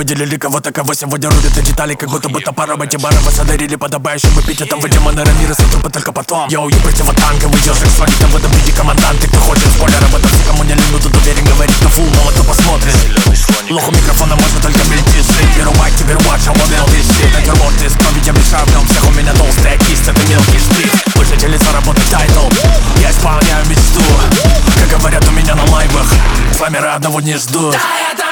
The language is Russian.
выделили кого-то, кого сегодня рубят и детали, как будто бы топором эти бары вас одарили подобающим эпитетом. Вы демоны Рамирес, и трупы только потом. Йоу, я противотанковый ежик, свалит в этом виде команданты. Кто хочет спойлер об этом, все, кому не лень, тут уверен, говорит на фул, мало кто посмотрит. Лох у микрофона может только мельтешить. Беру майк, теперь watch, I want this shit. Натюрморт из крови, я мешаю в нем всех, у меня толстая кисть, это мелкий штрих. Выжить заработать тайтл, я исполняю мечту. Как говорят у меня на лайвах, с вами одного не ждут.